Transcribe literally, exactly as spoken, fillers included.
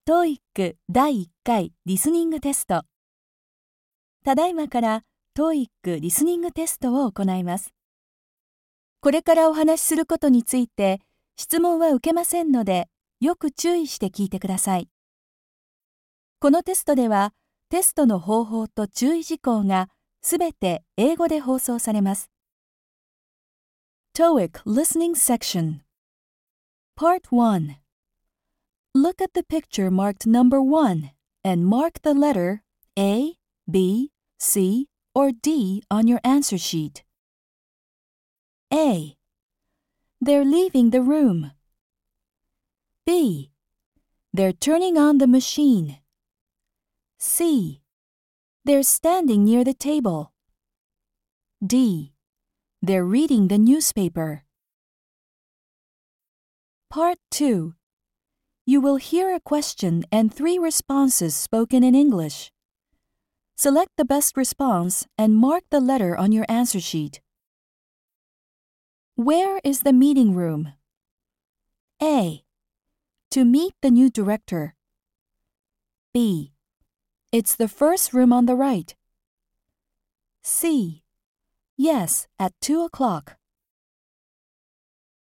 トーイック だいいっかいリスニングテスト。ただいまから トーイック リスニングテストを行います。これからお話しすることについて質問は受けませんので、よく注意して聞いてください。このテストでは、テストの方法と注意事項がすべて英語で放送されます。トーイック Listening Section Part one Look at the picture marked number one and mark the letter A, B, C, or D on your answer sheet. A. They're leaving the room. B. They're turning on the machine. C. They're standing near the table. D. They're reading the newspaper. Part two. You will hear a question and three responses spoken in English. Select the best response and mark the letter on your answer sheet. Where is the meeting room? A. To meet the new director. B. It's the first room on the right. C. Yes, at two o'clock.